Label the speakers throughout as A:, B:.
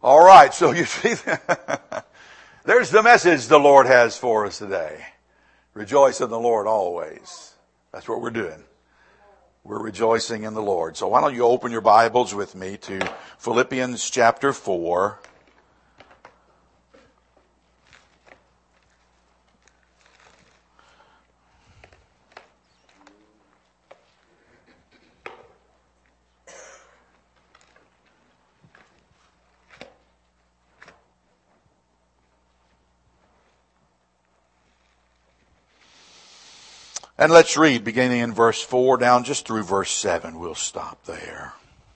A: All right, so you see, there's the message the Lord has for us today. Rejoice in the Lord always. That's what we're doing. We're rejoicing in the Lord. So why don't you open your Bibles with me to Philippians chapter 4. And let's read beginning in verse 4 down just through verse 7. We'll stop there.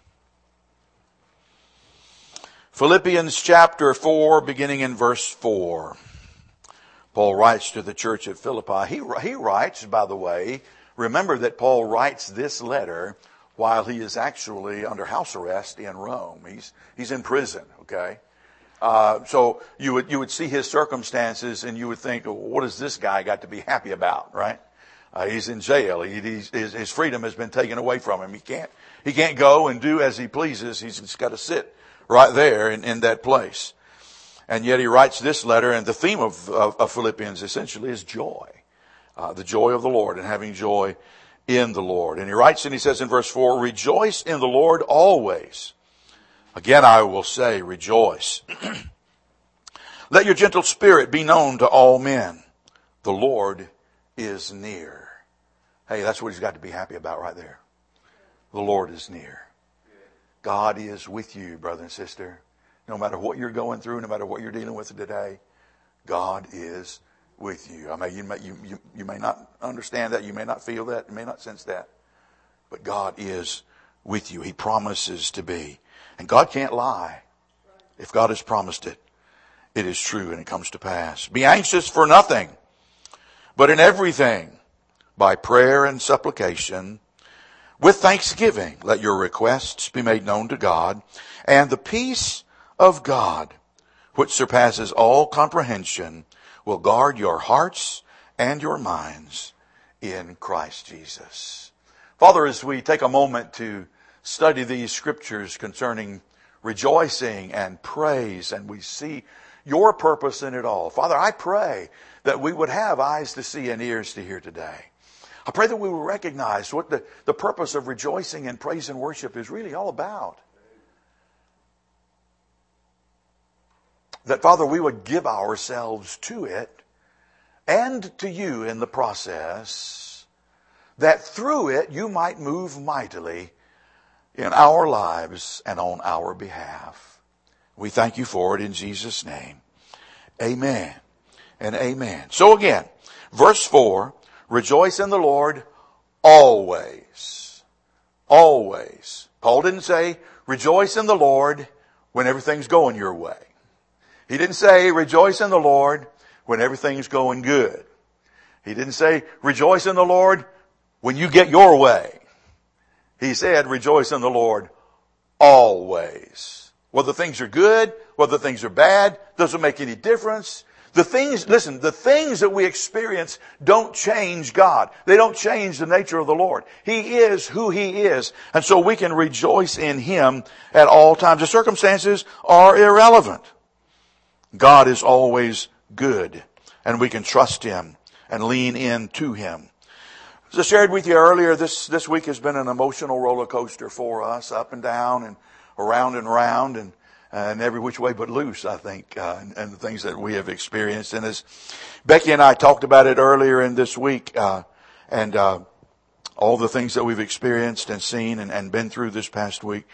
A: Philippians chapter 4 beginning in verse 4. Paul writes to the church at Philippi. He writes, by the way, remember that Paul writes this letter while he is actually under house arrest in Rome. He's in prison, okay? So you would see his circumstances and you would think, well, what has this guy got to be happy about, right? He's in jail. His freedom has been taken away from him. He can't go and do as he pleases. He's just got to sit right there in that place. And yet he writes this letter, and the theme of Philippians essentially is joy. The joy of the Lord and having joy in the Lord. And he writes and he says in verse 4, rejoice in the Lord always. Again I will say, rejoice. Let your gentle spirit be known to all men. The Lord is near. Hey, that's what he's got to be happy about right there. The Lord is near. God is with you, brother and sister. No matter what you're going through, no matter what you're dealing with today, God is with you. I mean, you may not understand that, you may not feel that, you may not sense that, but God is with you. He promises to be. And God can't lie. If God has promised it, it is true and it comes to pass. Be anxious for nothing, but in everything, by prayer and supplication, with thanksgiving, let your requests be made known to God, and the peace of God, which surpasses all comprehension, will guard your hearts and your minds in Christ Jesus. Father, as we take a moment to study these scriptures concerning rejoicing and praise, and we see your purpose in it all, Father, I pray that we would have eyes to see and ears to hear today. I pray that we will recognize what the purpose of rejoicing and praise and worship is really all about. That, Father, we would give ourselves to it and to you in the process, that through it you might move mightily in our lives and on our behalf. We thank you for it in Jesus' name. Amen and amen. So again, verse 4, rejoice in the Lord always. Always. Paul didn't say rejoice in the Lord when everything's going your way. He didn't say rejoice in the Lord when everything's going good. He didn't say rejoice in the Lord when you get your way. He said rejoice in the Lord always. Whether things are good, whether things are bad, doesn't make any difference. The things that we experience don't change God. They don't change the nature of the Lord. He is who He is. And so we can rejoice in Him at all times. The circumstances are irrelevant. God is always good, and we can trust Him and lean in to Him. As I shared with you earlier, this week has been an emotional roller coaster for us, up and down and around and round and every which way but loose, I think, and the things that we have experienced. And as Becky and I talked about it earlier in this week, and all the things that we've experienced and seen and been through this past week,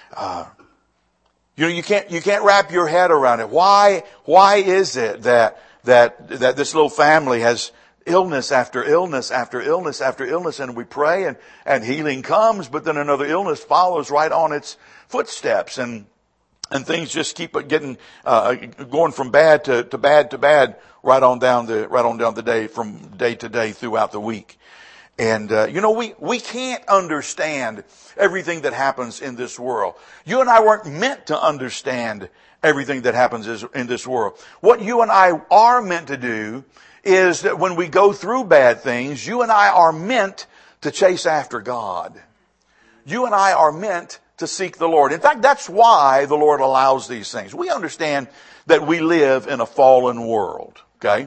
A: you can't wrap your head around it. Why is it that this little family has illness after illness after illness after illness, and we pray and healing comes, but then another illness follows right on its footsteps, and things just keep getting going from bad to bad to bad right on down the day, from day to day throughout the week. And we can't understand everything that happens in this world. You and I weren't meant to understand everything that happens in this world. What you and I are meant to do is that when we go through bad things, you and I are meant to chase after God. You and I are meant to seek the Lord. In fact, that's why the Lord allows these things. We understand that we live in a fallen world, okay?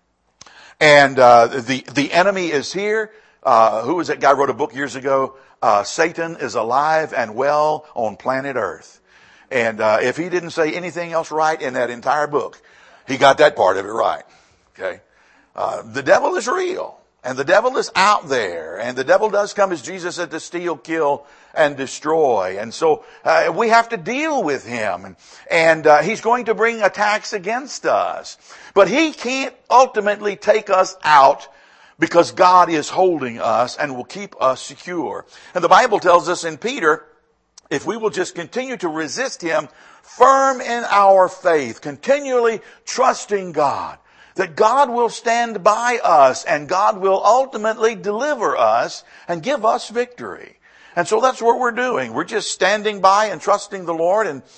A: And the enemy is here. Who was that guy who wrote a book years ago? Satan is alive and well on planet Earth. And if he didn't say anything else right in that entire book, he got that part of it right. Okay? The devil is real. And the devil is out there. And the devil does come, as Jesus said, to steal, kill, and destroy. And so we have to deal with him. And he's going to bring attacks against us. But he can't ultimately take us out, because God is holding us and will keep us secure. And the Bible tells us in Peter, if we will just continue to resist him, firm in our faith, continually trusting God, that God will stand by us and God will ultimately deliver us and give us victory. And so that's what we're doing. We're just standing by and trusting the Lord. And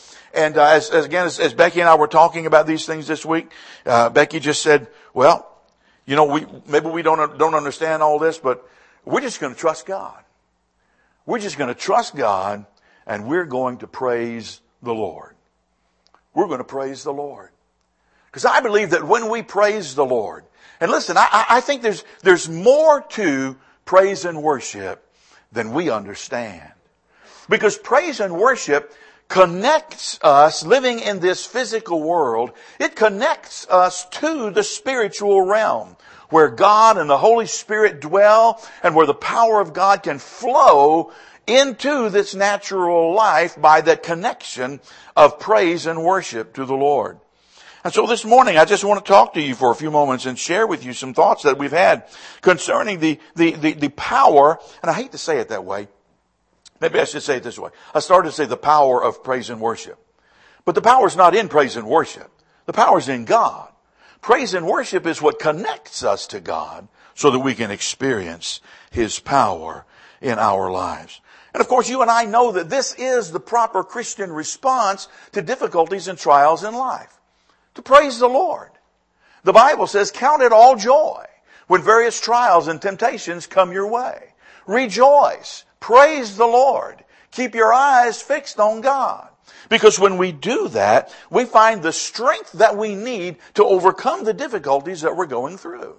A: as Becky and I were talking about these things this week, Becky just said, well, you know, maybe we don't understand all this, but we're just going to trust God. We're just going to trust God, and we're going to praise the Lord. We're going to praise the Lord. Because I believe that when we praise the Lord, and listen, I think there's more to praise and worship than we understand. Because praise and worship connects us, living in this physical world, it connects us to the spiritual realm, where God and the Holy Spirit dwell, and where the power of God can flow into this natural life by that connection of praise and worship to the Lord. And so this morning, I just want to talk to you for a few moments and share with you some thoughts that we've had concerning the power, and I hate to say it that way. Maybe I should say it this way. I started to say the power of praise and worship. But the power is not in praise and worship. The power is in God. Praise and worship is what connects us to God so that we can experience his power in our lives. And of course, you and I know that this is the proper Christian response to difficulties and trials in life. To praise the Lord. The Bible says, count it all joy when various trials and temptations come your way. Rejoice. Praise the Lord. Keep your eyes fixed on God. Because when we do that, we find the strength that we need to overcome the difficulties that we're going through.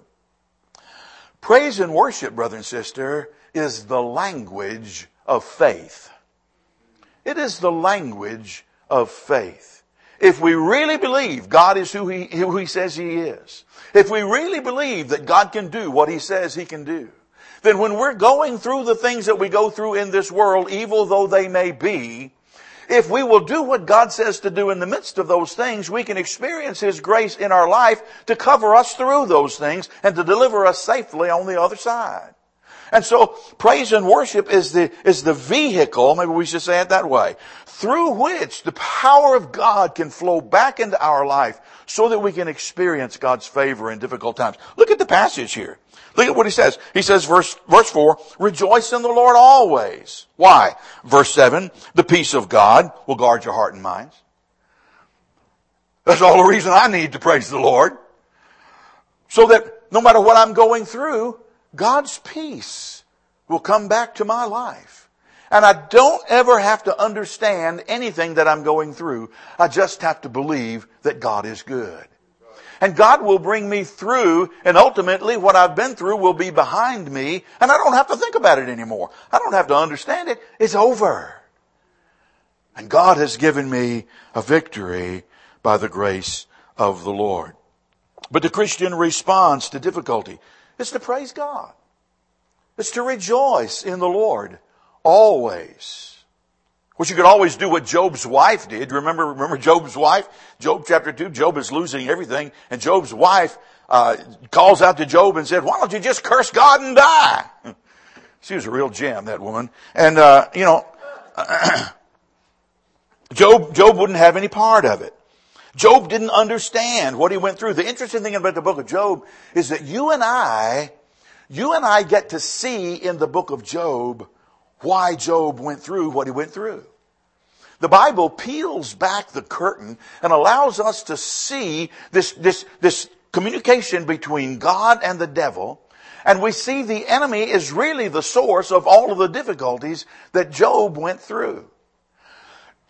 A: Praise and worship, brother and sister, is the language of faith. It is the language of faith. If we really believe God is who he says he is, if we really believe that God can do what he says he can do, then when we're going through the things that we go through in this world, evil though they may be, if we will do what God says to do in the midst of those things, we can experience his grace in our life to cover us through those things and to deliver us safely on the other side. And so praise and worship is the vehicle, maybe we should say it that way, through which the power of God can flow back into our life so that we can experience God's favor in difficult times. Look at the passage here. Look at what he says. He says, verse 4, rejoice in the Lord always. Why? Verse 7, the peace of God will guard your heart and minds. That's all the reason I need to praise the Lord. So that no matter what I'm going through, God's peace will come back to my life. And I don't ever have to understand anything that I'm going through. I just have to believe that God is good. And God will bring me through, and ultimately what I've been through will be behind me, and I don't have to think about it anymore. I don't have to understand it. It's over. And God has given me a victory by the grace of the Lord. But the Christian response to difficulty is to praise God. It's to rejoice in the Lord always. Which you could always do what Job's wife did. Remember Job's wife? Job chapter 2, Job is losing everything. And Job's wife calls out to Job and said, why don't you just curse God and die? She was a real gem, that woman. And, Job wouldn't have any part of it. Job didn't understand what he went through. The interesting thing about the book of Job is that you and I get to see in the book of Job why Job went through what he went through. The Bible peels back the curtain and allows us to see this communication between God and the devil. And we see the enemy is really the source of all of the difficulties that Job went through.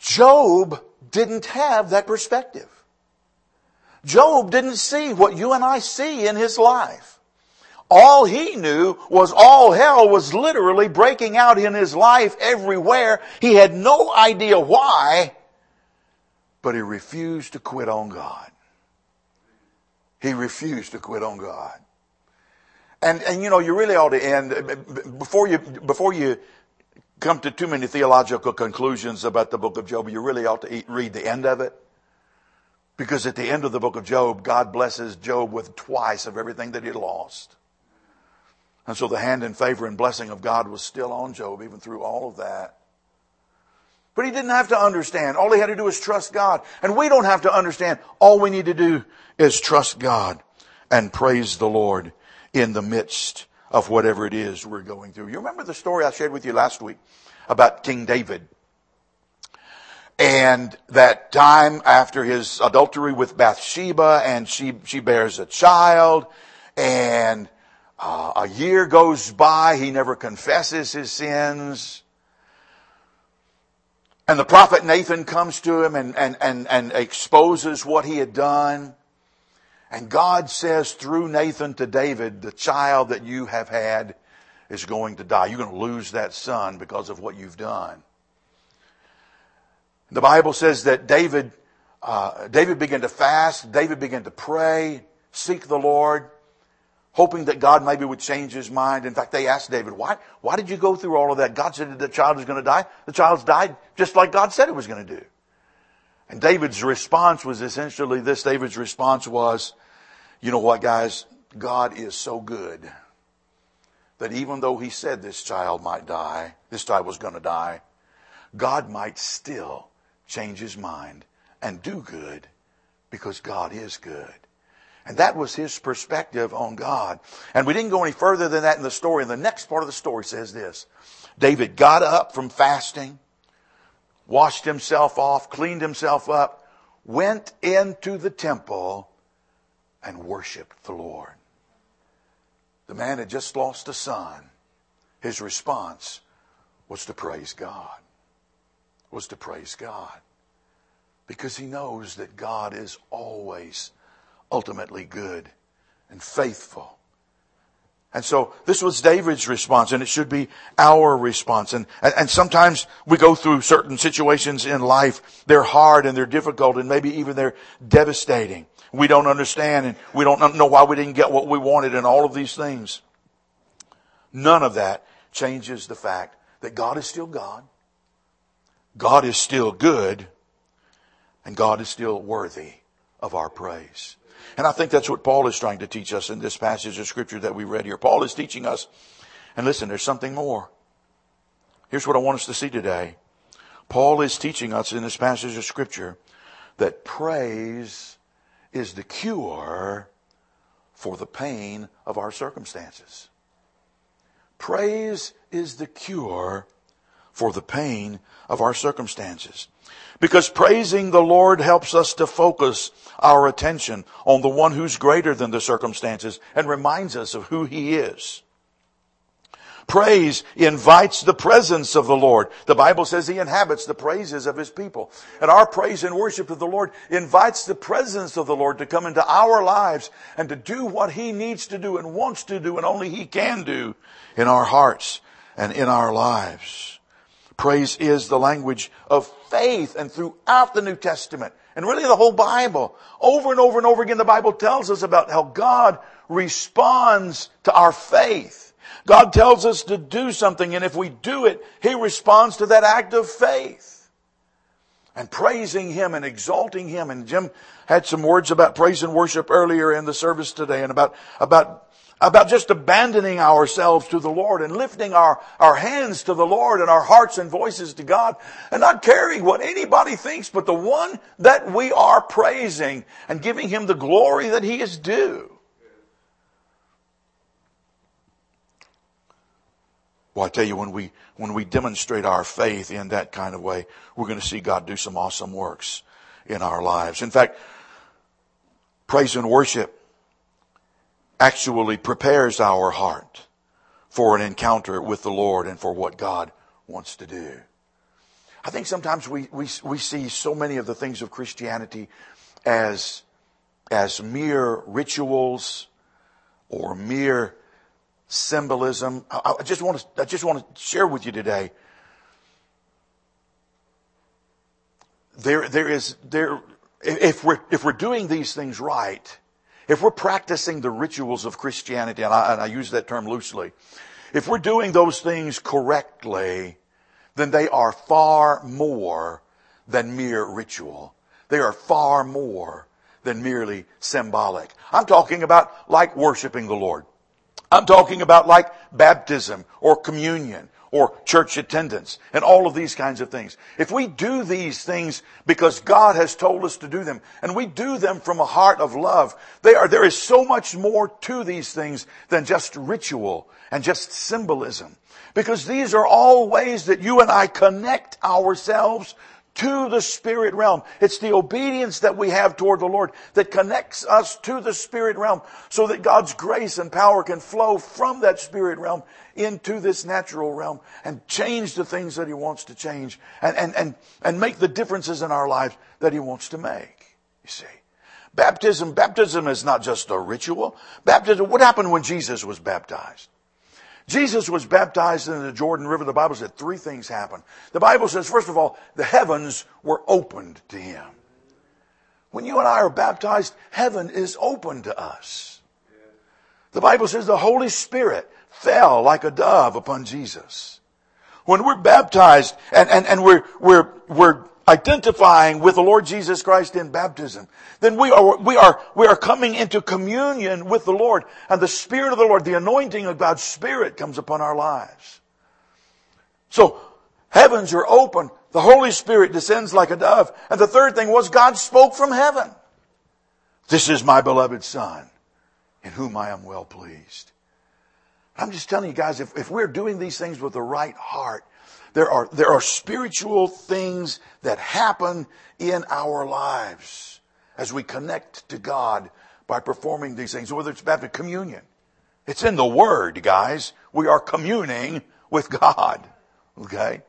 A: Job didn't have that perspective. Job didn't see what you and I see in his life. All he knew was all hell was literally breaking out in his life everywhere. He had no idea why, but he refused to quit on God. He refused to quit on God. And you know, you really ought to end, before you come to too many theological conclusions about the book of Job, you really ought to read the end of it. Because at the end of the book of Job, God blesses Job with twice of everything that he lost. And so the hand and favor and blessing of God was still on Job, even through all of that. But he didn't have to understand. All he had to do was trust God. And we don't have to understand. All we need to do is trust God and praise the Lord in the midst of whatever it is we're going through. You remember the story I shared with you last week about King David? And that time after his adultery with Bathsheba, and she bears a child, and a year goes by, he never confesses his sins. And the prophet Nathan comes to him and exposes what he had done. And God says through Nathan to David, the child that you have had is going to die. You're going to lose that son because of what you've done. The Bible says that David began to fast. David began to pray, seek the Lord, hoping that God maybe would change his mind. In fact, they asked David, why did you go through all of that? God said that the child is going to die. The child's died just like God said it was going to do. And David's response was essentially this. David's response was, you know what, guys? God is so good that even though he said this child might die, this child was going to die, God might still change his mind and do good because God is good. And that was his perspective on God. And we didn't go any further than that in the story. And the next part of the story says this. David got up from fasting, washed himself off, cleaned himself up, went into the temple and worshiped the Lord. The man had just lost a son. His response was to praise God. Was to praise God. Because he knows that God is always ultimately good and faithful. And so this was David's response, and it should be our response. And sometimes we go through certain situations in life. They're hard and they're difficult and maybe even they're devastating. We don't understand and we don't know why we didn't get what we wanted and all of these things. None of that changes the fact that God is still God. God is still good, and God is still worthy of our praise. And I think that's what Paul is trying to teach us in this passage of Scripture that we read here. Paul is teaching us, and listen, there's something more. Here's what I want us to see today. Paul is teaching us in this passage of Scripture that praise is the cure for the pain of our circumstances. Praise is the cure for the pain of our circumstances. Because praising the Lord helps us to focus our attention on the one who's greater than the circumstances and reminds us of who he is. Praise invites the presence of the Lord. The Bible says he inhabits the praises of his people. And our praise and worship of the Lord invites the presence of the Lord to come into our lives and to do what he needs to do and wants to do and only he can do in our hearts and in our lives. Praise is the language of faith, and throughout the New Testament, and really the whole Bible, over and over and over again, the Bible tells us about how God responds to our faith. God tells us to do something, and if we do it, he responds to that act of faith. And praising him and exalting him, and Jim had some words about praise and worship earlier in the service today, and about just abandoning ourselves to the Lord and lifting our hands to the Lord and our hearts and voices to God and not caring what anybody thinks but the one that we are praising and giving him the glory that he is due. Well, I tell you, when we demonstrate our faith in that kind of way, we're going to see God do some awesome works in our lives. In fact, praise and worship actually prepares our heart for an encounter with the Lord and for what God wants to do. I think sometimes we see so many of the things of Christianity as mere rituals or mere symbolism. I just want to share with you today. If we're doing these things right, if we're practicing the rituals of Christianity, and I use that term loosely, if we're doing those things correctly, then they are far more than mere ritual. They are far more than merely symbolic. I'm talking about like worshiping the Lord. I'm talking about like baptism or communion or church attendance and all of these kinds of things. If we do these things because God has told us to do them, and we do them from a heart of love, there is so much more to these things than just ritual and just symbolism. Because these are all ways that you and I connect ourselves to the spirit realm. It's the obedience that we have toward the Lord that connects us to the spirit realm so that God's grace and power can flow from that spirit realm into this natural realm and change the things that He wants to change and make the differences in our lives that He wants to make. You see, baptism is not just a ritual. Baptism, what happened when Jesus was baptized? Jesus was baptized in the Jordan River. The Bible said 3 things happened. The Bible says, first of all, the heavens were opened to Him. When you and I are baptized, heaven is open to us. The Bible says the Holy Spirit fell like a dove upon Jesus. When we're baptized and we're identifying with the Lord Jesus Christ in baptism, then we are coming into communion with the Lord, and the Spirit of the Lord, the anointing of God's Spirit comes upon our lives. So heavens are open, the Holy Spirit descends like a dove, and the third thing was God spoke from heaven. This is my beloved Son, in whom I am well pleased. I'm just telling you guys, if we're doing these things with the right heart, there are spiritual things that happen in our lives as we connect to God by performing these things. Whether it's baptism, communion. It's in the Word, guys. We are communing with God. Okay?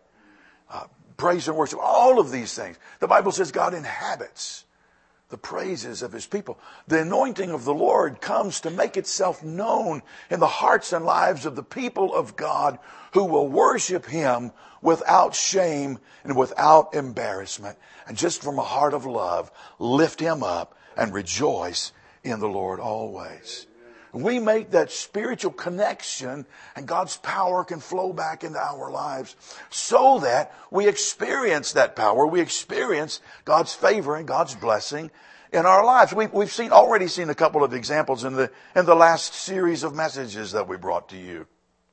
A: Praise and worship. All of these things. The Bible says God inhabits the praises of His people. The anointing of the Lord comes to make itself known in the hearts and lives of the people of God who will worship Him without shame and without embarrassment, and just from a heart of love, lift Him up and rejoice in the Lord always. We make that spiritual connection, and God's power can flow back into our lives so that we experience that power. We experience God's favor and God's blessing in our lives. We've already seen a couple of examples in the last series of messages that we brought to you.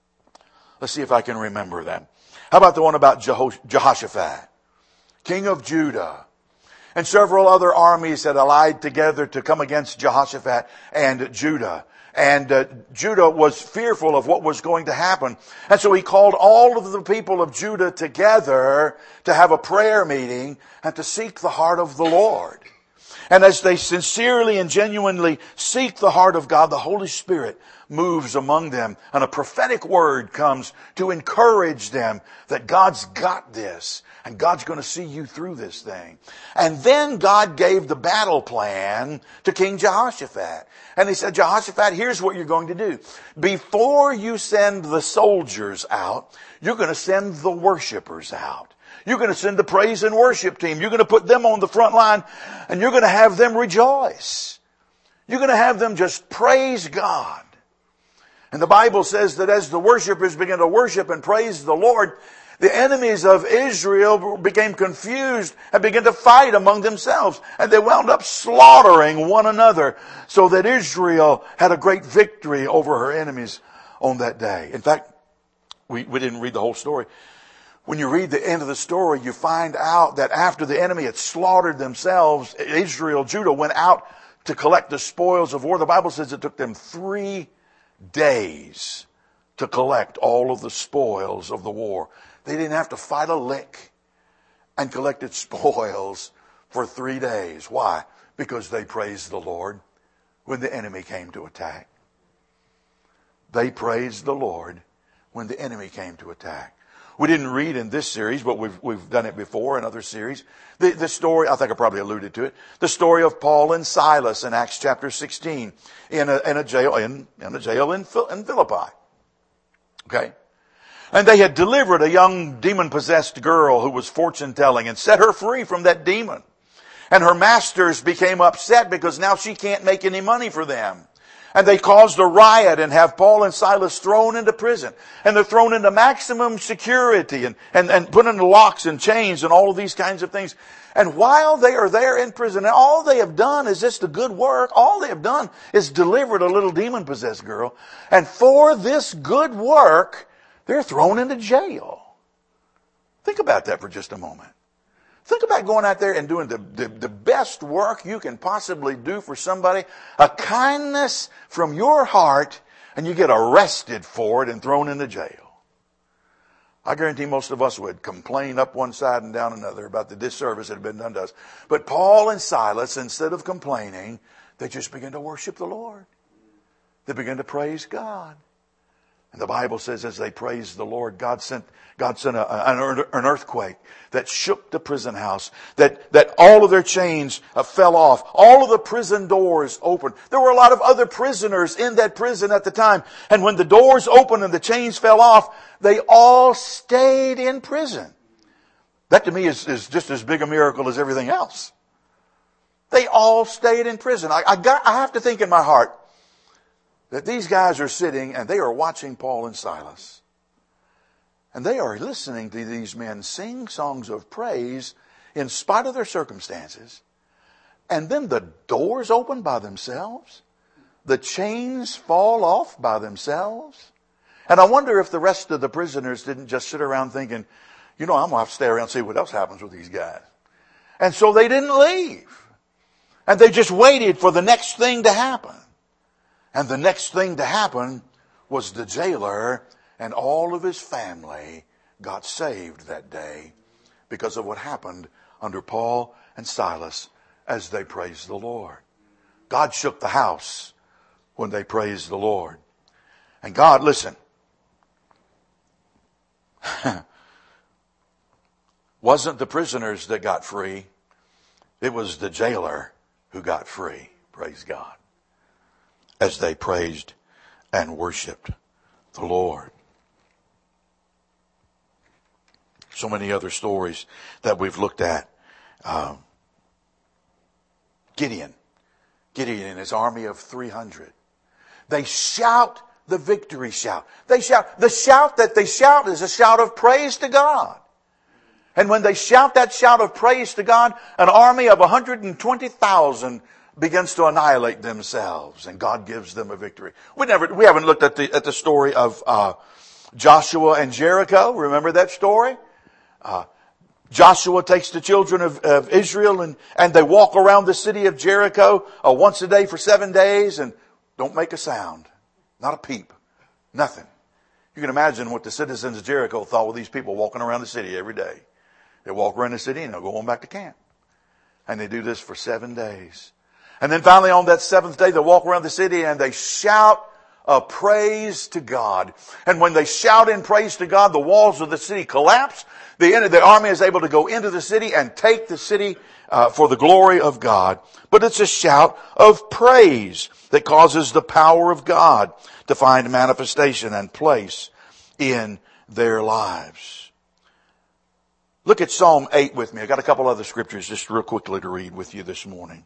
A: Let's see if I can remember them. How about the one about Jehoshaphat, king of Judah, and several other armies that allied together to come against Jehoshaphat and Judah. And Judah was fearful of what was going to happen. And so he called all of the people of Judah together to have a prayer meeting and to seek the heart of the Lord. And as they sincerely and genuinely seek the heart of God, the Holy Spirit moves among them, and a prophetic word comes to encourage them that God's got this, and God's going to see you through this thing. And then God gave the battle plan to King Jehoshaphat. And He said, Jehoshaphat, here's what you're going to do. Before you send the soldiers out, you're going to send the worshipers out. You're going to send the praise and worship team. You're going to put them on the front line, and you're going to have them rejoice. You're going to have them just praise God. And the Bible says that as the worshipers began to worship and praise the Lord, the enemies of Israel became confused and began to fight among themselves. And they wound up slaughtering one another, so that Israel had a great victory over her enemies on that day. In fact, we didn't read the whole story. When you read the end of the story, you find out that after the enemy had slaughtered themselves, Israel, Judah, went out to collect the spoils of war. The Bible says it took them 3 days to collect all of the spoils of the war. They didn't have to fight a lick and collected spoils for 3 days. Why? Because they praised the Lord when the enemy came to attack. They praised the Lord when the enemy came to attack. We didn't read in this series, but we've done it before in other series. The story, I think I probably alluded to it, the story of Paul and Silas in Acts chapter 16 in a jail in Philippi. Okay? And they had delivered a young demon-possessed girl who was fortune-telling and set her free from that demon. And her masters became upset because now she can't make any money for them. And they caused a riot and have Paul and Silas thrown into prison. And they're thrown into maximum security and put into locks and chains and all of these kinds of things. And while they are there in prison, and all they have done is just a good work, all they have done is delivered a little demon-possessed girl. And for this good work, they're thrown into jail. Think about that for just a moment. Think about going out there and doing the best work you can possibly do for somebody, a kindness from your heart, and you get arrested for it and thrown into jail. I guarantee most of us would complain up one side and down another about the disservice that had been done to us. But Paul and Silas, instead of complaining, they just began to worship the Lord. They began to praise God. And the Bible says as they praised the Lord, God sent an earthquake that shook the prison house, that all of their chains fell off. All of the prison doors opened. There were a lot of other prisoners in that prison at the time. And when the doors opened and the chains fell off, they all stayed in prison. That to me is just as big a miracle as everything else. They all stayed in prison. I have to think in my heart that these guys are sitting and they are watching Paul and Silas. And they are listening to these men sing songs of praise in spite of their circumstances. And then the doors open by themselves. The chains fall off by themselves. And I wonder if the rest of the prisoners didn't just sit around thinking, I'm going to have to stay around and see what else happens with these guys. And so they didn't leave. And they just waited for the next thing to happen. And the next thing to happen was the jailer and all of his family got saved that day because of what happened under Paul and Silas as they praised the Lord. God shook the house when they praised the Lord. And God, listen, wasn't the prisoners that got free. It was the jailer who got free. Praise God. As they praised and worshiped the Lord. So many other stories that we've looked at. Gideon and his army of 300. They shout the victory shout. They shout. The shout that they shout is a shout of praise to God. And when they shout that shout of praise to God, an army of 120,000 begins to annihilate themselves, and God gives them a victory. We haven't looked at the story of Joshua and Jericho. Remember that story? Joshua takes the children of Israel and they walk around the city of Jericho once a day for 7 days and don't make a sound. Not a peep. Nothing. You can imagine what the citizens of Jericho thought with these people walking around the city every day. They walk around the city and they'll go on back to camp. And they do this for 7 days. And then finally on that 7th day, they walk around the city and they shout a praise to God. And when they shout in praise to God, the walls of the city collapse. The army is able to go into the city and take the city for the glory of God. But it's a shout of praise that causes the power of God to find manifestation and place in their lives. Look at Psalm 8 with me. I got a couple other scriptures just real quickly to read with you this morning.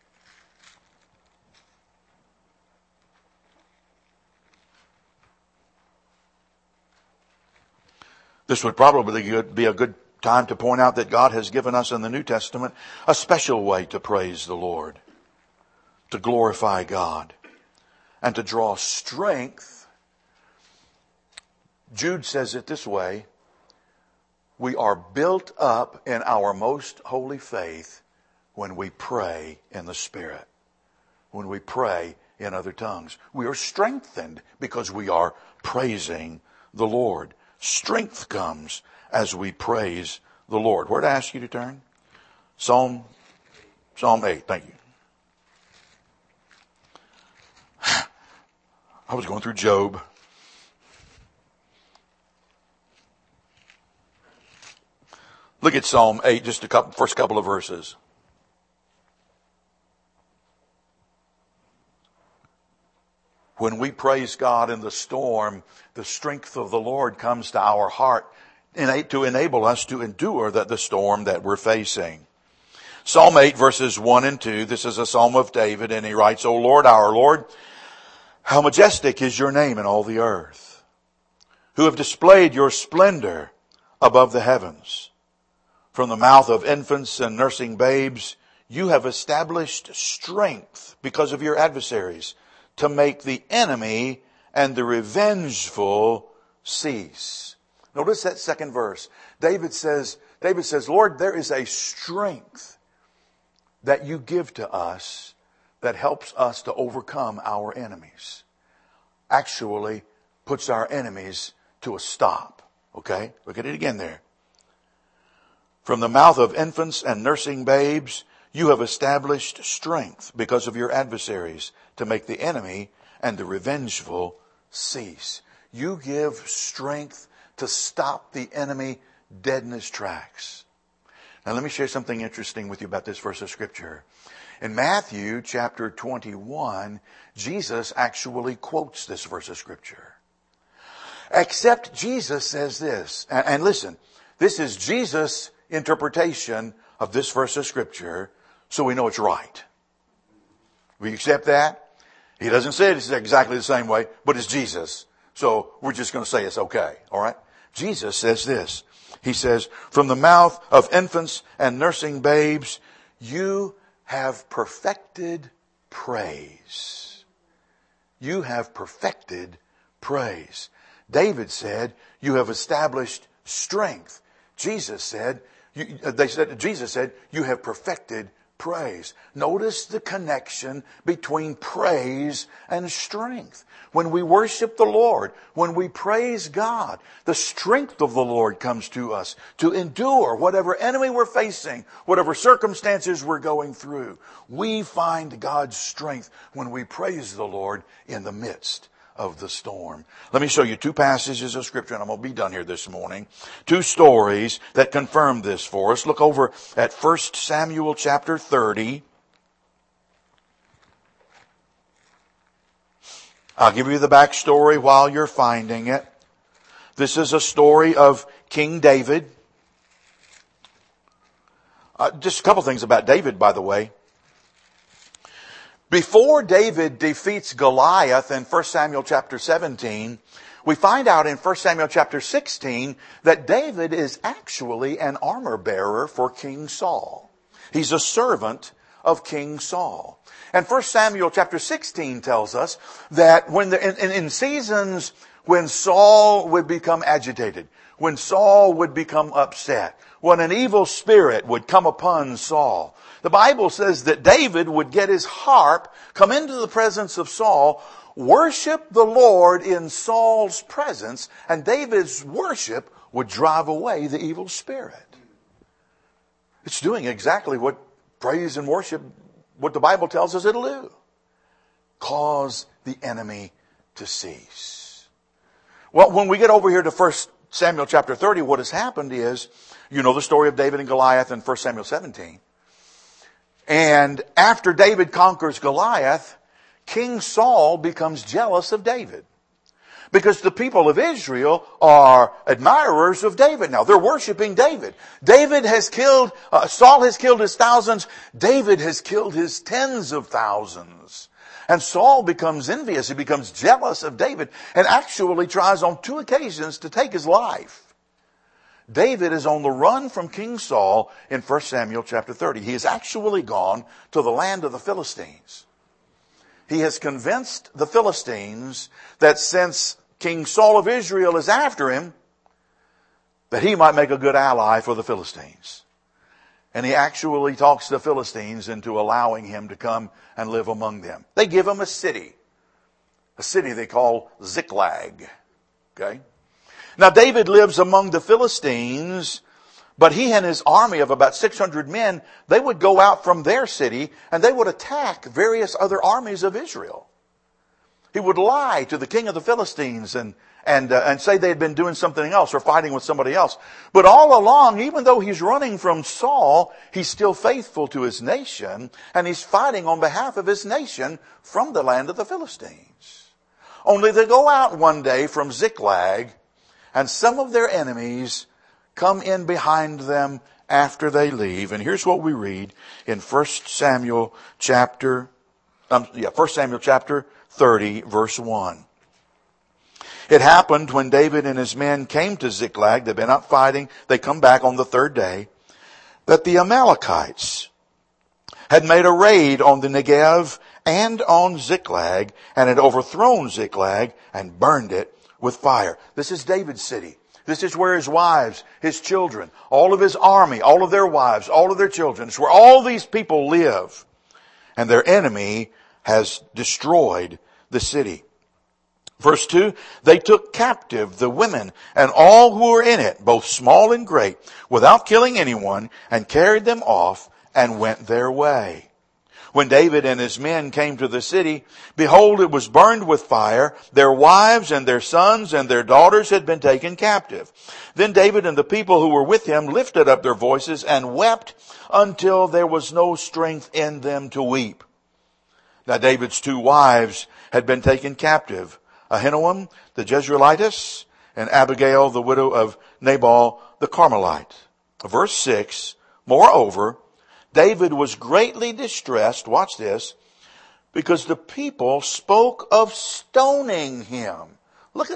A: This would probably be a good time to point out that God has given us in the New Testament a special way to praise the Lord, to glorify God, and to draw strength. Jude says it this way: we are built up in our most holy faith when we pray in the Spirit, when we pray in other tongues. We are strengthened because we are praising the Lord. Strength comes as we praise the Lord. Where did I ask you to turn? Psalm 8. Thank you. I was going through Job. Look at Psalm 8, just first couple of verses. When we praise God in the storm, the strength of the Lord comes to our heart to enable us to endure the storm that we're facing. Psalm 8 verses 1 and 2, this is a psalm of David, and he writes, O Lord, our Lord, how majestic is your name in all the earth, who have displayed your splendor above the heavens. From the mouth of infants and nursing babes, you have established strength because of your adversaries, to make the enemy and the revengeful cease. Notice that second verse. David says, Lord, there is a strength that you give to us that helps us to overcome our enemies. Actually puts our enemies to a stop. Okay? Look at it again there. From the mouth of infants and nursing babes, you have established strength because of your adversaries, to make the enemy and the revengeful cease. You give strength to stop the enemy dead in his tracks. Now let me share something interesting with you about this verse of Scripture. In Matthew chapter 21, Jesus actually quotes this verse of Scripture. Except Jesus says this, and listen, this is Jesus' interpretation of this verse of Scripture, so we know it's right. We accept that? He doesn't say it exactly the same way, but it's Jesus. So we're just going to say it's okay. All right? Jesus says this. He says, from the mouth of infants and nursing babes, you have perfected praise. You have perfected praise. David said, you have established strength. Jesus said, you have perfected praise. Notice the connection between praise and strength. When we worship the Lord, when we praise God, the strength of the Lord comes to us to endure whatever enemy we're facing, whatever circumstances we're going through. We find God's strength when we praise the Lord in the midst of the storm. Let me show you two passages of Scripture, and I'm going to be done here this morning. Two stories that confirm this for us. Look over at 1 Samuel chapter 30. I'll give you the backstory while you're finding it. This is a story of King David. Just a couple things about David, by the way. Before David defeats Goliath in 1 Samuel chapter 17, we find out in 1 Samuel chapter 16 that David is actually an armor bearer for King Saul. He's a servant of King Saul. And 1 Samuel chapter 16 tells us that when in seasons when Saul would become agitated, when Saul would become upset, when an evil spirit would come upon Saul, the Bible says that David would get his harp, come into the presence of Saul, worship the Lord in Saul's presence, and David's worship would drive away the evil spirit. It's doing exactly what praise and worship, what the Bible tells us it'll do. Cause the enemy to cease. Well, when we get over here to 1 Samuel chapter 30, what has happened is, you know the story of David and Goliath in 1 Samuel 17. And after David conquers Goliath, King Saul becomes jealous of David. Because the people of Israel are admirers of David now. They're worshiping David. Saul has killed his thousands. David has killed his tens of thousands. And Saul becomes envious. He becomes jealous of David and actually tries on 2 occasions to take his life. David is on the run from King Saul in 1 Samuel chapter 30. He has actually gone to the land of the Philistines. He has convinced the Philistines that since King Saul of Israel is after him, that he might make a good ally for the Philistines. And he actually talks the Philistines into allowing him to come and live among them. They give him a city they call Ziklag. Okay? Now David lives among the Philistines, but he and his army of about 600 men, they would go out from their city and they would attack various other armies of Israel. He would lie to the king of the Philistines and say they had been doing something else or fighting with somebody else. But all along, even though he's running from Saul, he's still faithful to his nation, and he's fighting on behalf of his nation from the land of the Philistines. Only they go out one day from Ziklag, and some of their enemies come in behind them after they leave. And here's what we read in 1 Samuel chapter 30, verse 1. It happened when David and his men came to Ziklag, they've been out fighting, they come back on the third day, that the Amalekites had made a raid on the Negev and on Ziklag, and had overthrown Ziklag and burned it with fire. This is David's city. This is where his wives, his children, all of his army, all of their wives, all of their children, it's where all these people live. And their enemy has destroyed the city. Verse 2, they took captive the women and all who were in it, both small and great, without killing anyone, and carried them off and went their way. When David and his men came to the city, behold, it was burned with fire. Their wives and their sons and their daughters had been taken captive. Then David and the people who were with him lifted up their voices and wept until there was no strength in them to weep. Now David's two wives had been taken captive, Ahinoam the Jezreelitess, and Abigail the widow of Nabal the Carmelite. Verse 6, moreover, David was greatly distressed, watch this, because the people spoke of stoning him. Look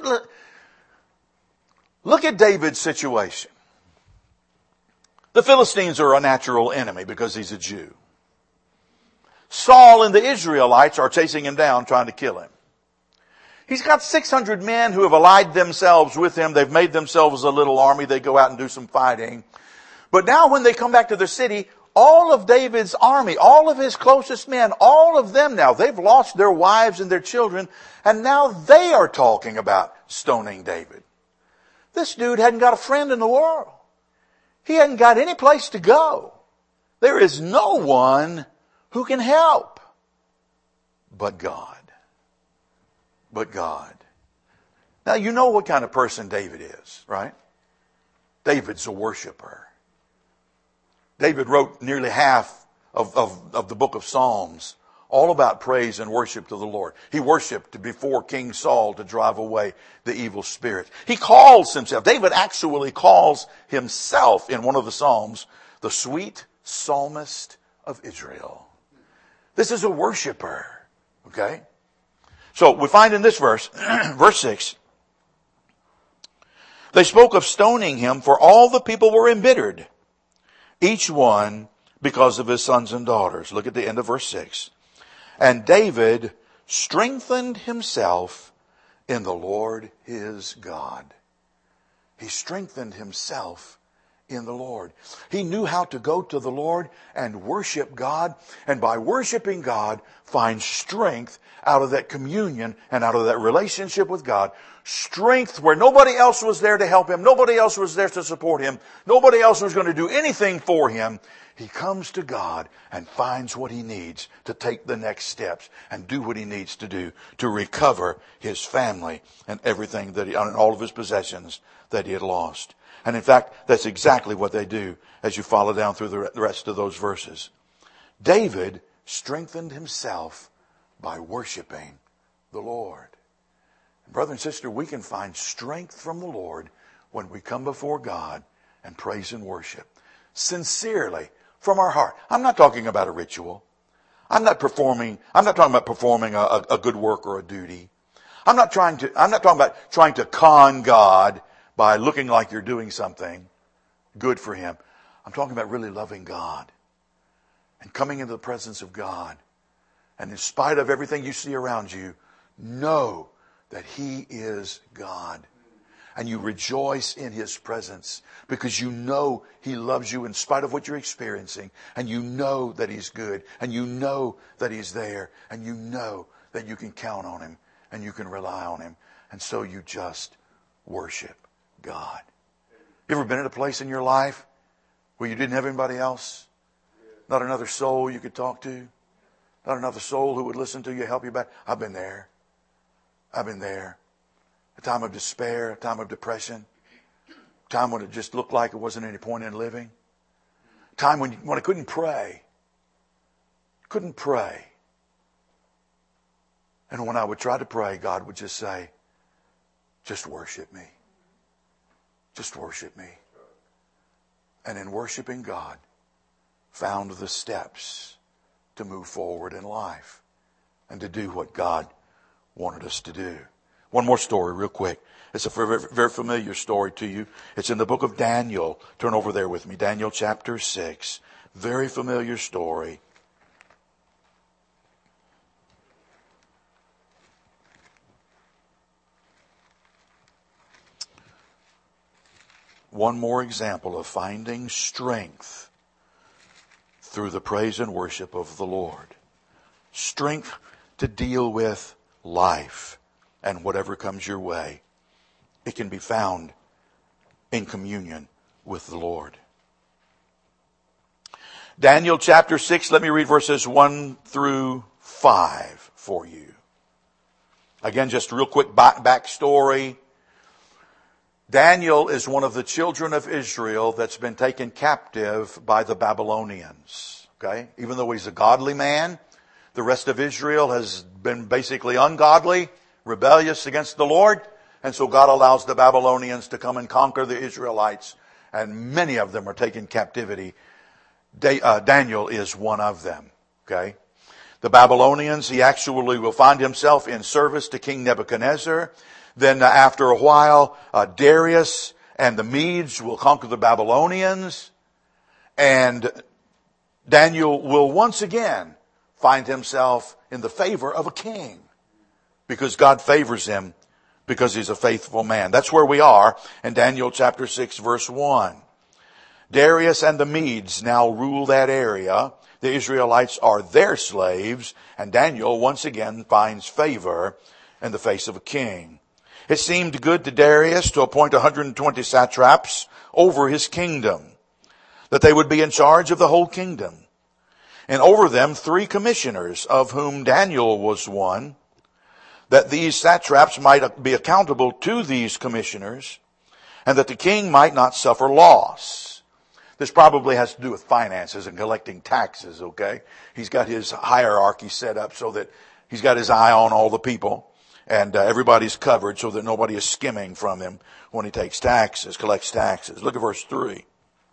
A: at David's situation. The Philistines are a natural enemy because he's a Jew. Saul and the Israelites are chasing him down, trying to kill him. He's got 600 men who have allied themselves with him. They've made themselves a little army. They go out and do some fighting. But now when they come back to their city, all of David's army, all of his closest men, all of them now, they've lost their wives and their children, and now they are talking about stoning David. This dude hadn't got a friend in the world. He hadn't got any place to go. There is no one who can help but God. But God. Now you know what kind of person David is, right? David's a worshiper. David wrote nearly half of the book of Psalms, all about praise and worship to the Lord. He worshiped before King Saul to drive away the evil spirit. He calls himself, David actually calls himself in one of the Psalms, the sweet psalmist of Israel. This is a worshiper, okay? So we find in this verse, verse 6, they spoke of stoning him, for all the people were embittered, each one because of his sons and daughters. Look at the end of verse 6. And David strengthened himself in the Lord his God. He strengthened himself in the Lord. He knew how to go to the Lord and worship God, and by worshiping God, find strength out of that communion and out of that relationship with God. Strength where nobody else was there to help him. Nobody else was there to support him. Nobody else was going to do anything for him. He comes to God and finds what he needs to take the next steps and do what he needs to do to recover his family and everything and all of his possessions that he had lost. And in fact, that's exactly what they do as you follow down through the rest of those verses. David strengthened himself by worshiping the Lord. And brother and sister, we can find strength from the Lord when we come before God and praise and worship sincerely from our heart. I'm not talking about a ritual. I'm not talking about performing a good work or a duty. I'm not talking about trying to con God by looking like you're doing something good for him. I'm talking about really loving God and coming into the presence of God. And in spite of everything you see around you, know that he is God. And you rejoice in his presence because you know he loves you in spite of what you're experiencing. And you know that he's good. And you know that he's there. And you know that you can count on him and you can rely on him. And so you just worship God. You ever been at a place in your life where you didn't have anybody else? Not another soul you could talk to? Not another soul who would listen to you, help you back? I've been there. I've been there. A time of despair, a time of depression, a time when it just looked like it wasn't any point in living. A time when I couldn't pray. Couldn't pray. And when I would try to pray, God would just say, just worship me. Just worship me. And in worshiping God, found the steps to move forward in life and to do what God wanted us to do. One more story real quick. It's a very, very familiar story to you. It's in the book of Daniel. Turn over there with me. Daniel chapter 6. Very familiar story. One more example of finding strength through the praise and worship of the Lord. Strength to deal with life and whatever comes your way. It can be found in communion with the Lord. Daniel chapter 6, let me read verses 1 through 5 for you. Again, just a real quick backstory. Daniel is one of the children of Israel that's been taken captive by the Babylonians. Okay? Even though he's a godly man, the rest of Israel has been basically ungodly, rebellious against the Lord. And so God allows the Babylonians to come and conquer the Israelites. And many of them are taken captivity. Daniel is one of them. Okay? The Babylonians, he actually will find himself in service to King Nebuchadnezzar. Then after a while, Darius and the Medes will conquer the Babylonians. And Daniel will once again find himself in the favor of a king. Because God favors him because he's a faithful man. That's where we are in Daniel chapter 6 verse 1. Darius and the Medes now rule that area. The Israelites are their slaves. And Daniel once again finds favor in the face of a king. It seemed good to Darius to appoint 120 satraps over his kingdom, that they would be in charge of the whole kingdom. And over them 3 commissioners, of whom Daniel was one, that these satraps might be accountable to these commissioners, and that the king might not suffer loss. This probably has to do with finances and collecting taxes, okay? He's got his hierarchy set up so that he's got his eye on all the people. And everybody's covered so that nobody is skimming from him when he takes taxes, collects taxes. Look at verse 3.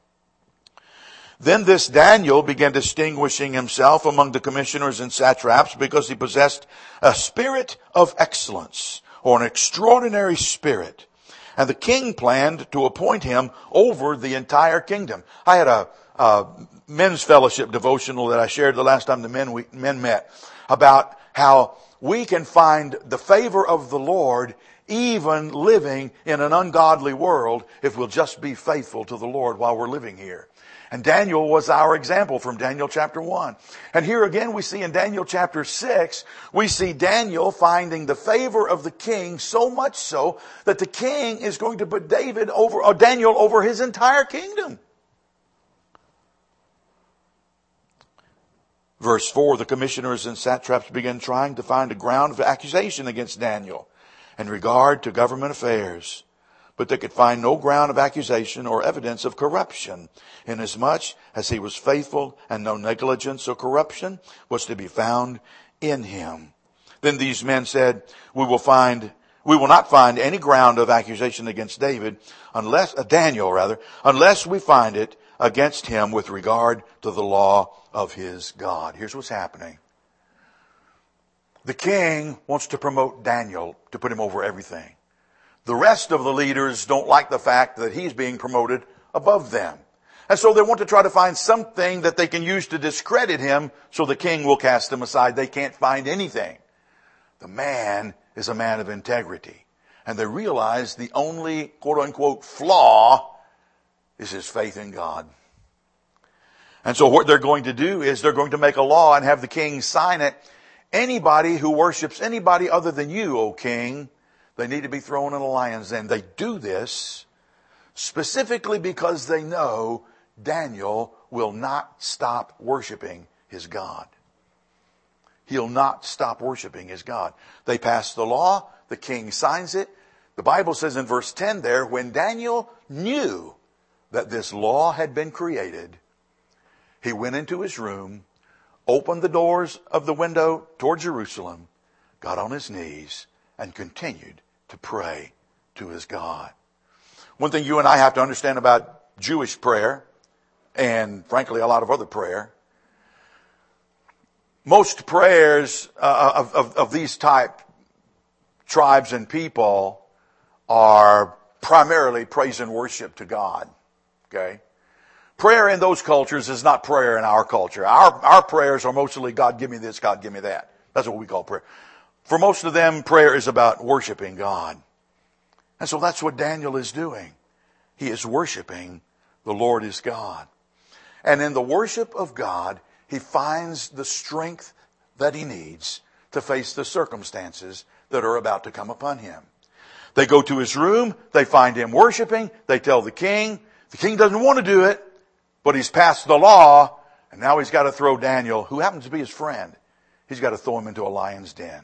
A: Then this Daniel began distinguishing himself among the commissioners and satraps because he possessed a spirit of excellence, or an extraordinary spirit. And the king planned to appoint him over the entire kingdom. I had a men's fellowship devotional that I shared the last time the men met about how we can find the favor of the Lord even living in an ungodly world if we'll just be faithful to the Lord while we're living here. And Daniel was our example from Daniel chapter 1. And here again we see in Daniel chapter 6, we see Daniel finding the favor of the king so much so that the king is going to put Daniel over his entire kingdom. Verse 4, the commissioners and satraps began trying to find a ground of accusation against Daniel in regard to government affairs. But they could find no ground of accusation or evidence of corruption, inasmuch as he was faithful and no negligence or corruption was to be found in him. Then these men said, we will not find any ground of accusation against Daniel, unless we find it against him with regard to the law of his God. Here's what's happening. The king wants to promote Daniel to put him over everything. The rest of the leaders don't like the fact that he's being promoted above them. And so they want to try to find something that they can use to discredit him so the king will cast him aside. They can't find anything. The man is a man of integrity. And they realize the only quote-unquote flaw is his faith in God. And so what they're going to do is they're going to make a law and have the king sign it. Anybody who worships anybody other than you, O king, they need to be thrown in a lion's den. They do this specifically because they know Daniel will not stop worshiping his God. He'll not stop worshiping his God. They pass the law. The king signs it. The Bible says in verse 10 there, when Daniel knew that this law had been created, he went into his room, opened the doors of the window toward Jerusalem, got on his knees, and continued to pray to his God. One thing you and I have to understand about Jewish prayer, and frankly a lot of other prayer, most prayers of these type tribes and people are primarily praise and worship to God. Okay? Prayer in those cultures is not prayer in our culture. Our prayers are mostly, God give me this, God give me that. That's what we call prayer. For most of them, prayer is about worshiping God. And so that's what Daniel is doing. He is worshiping the Lord his God. And in the worship of God, he finds the strength that he needs to face the circumstances that are about to come upon him. They go to his room. They find him worshiping. They tell the king. The king doesn't want to do it, but he's passed the law, and now he's got to throw Daniel, who happens to be his friend, he's got to throw him into a lion's den.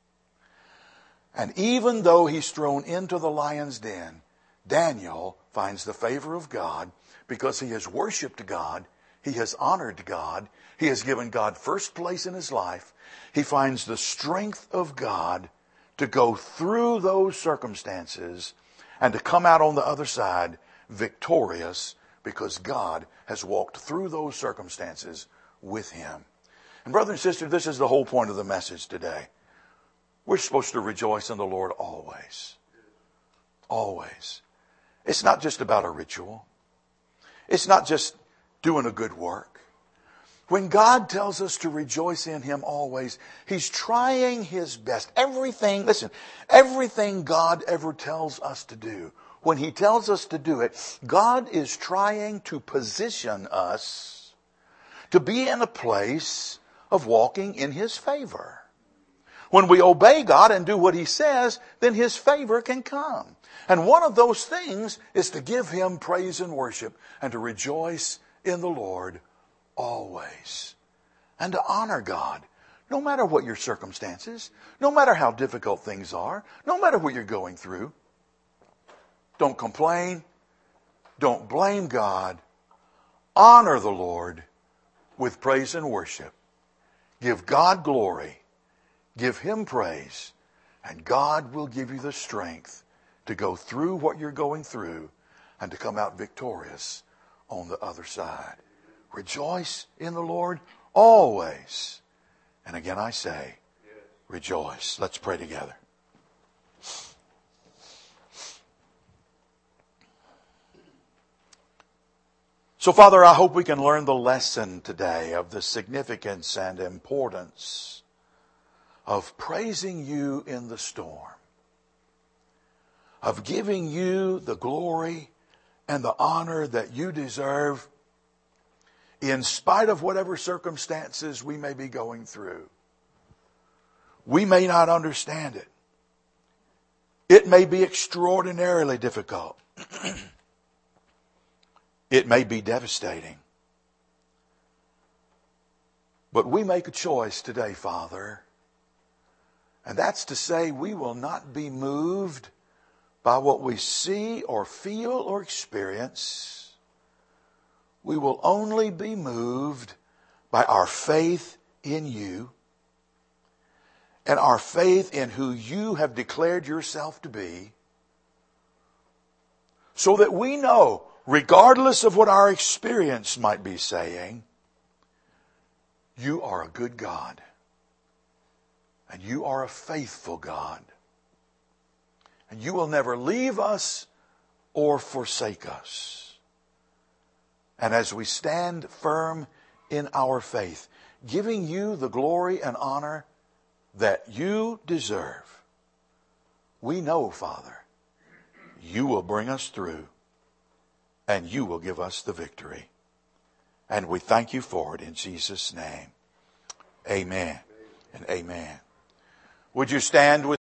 A: And even though he's thrown into the lion's den, Daniel finds the favor of God because he has worshiped God. He has honored God. He has given God first place in his life. He finds the strength of God to go through those circumstances and to come out on the other side victorious because God has walked through those circumstances with him. And brother and sister, this is the whole point of the message today. We're supposed to rejoice in the Lord always. Always. It's not just about a ritual. It's not just doing a good work. When God tells us to rejoice in him always, he's trying his best. Everything God ever tells us to do, when he tells us to do it, God is trying to position us to be in a place of walking in his favor. When we obey God and do what he says, then his favor can come. And one of those things is to give him praise and worship and to rejoice in the Lord always. And to honor God, no matter what your circumstances, no matter how difficult things are, no matter what you're going through. Don't complain. Don't blame God. Honor the Lord with praise and worship. Give God glory. Give him praise. And God will give you the strength to go through what you're going through and to come out victorious on the other side. Rejoice in the Lord always. And again I say, rejoice. Let's pray together. So Father, I hope we can learn the lesson today of the significance and importance of praising you in the storm, of giving you the glory and the honor that you deserve in spite of whatever circumstances we may be going through. We may not understand it. It may be extraordinarily difficult. It may be devastating. But we make a choice today, Father. And that's to say we will not be moved by what we see or feel or experience. We will only be moved by our faith in you and our faith in who you have declared yourself to be, so that we know, regardless of what our experience might be saying, you are a good God. And you are a faithful God. And you will never leave us or forsake us. And as we stand firm in our faith, giving you the glory and honor that you deserve, we know, Father, you will bring us through and you will give us the victory. And we thank you for it in Jesus' name. Amen and amen. Would you stand with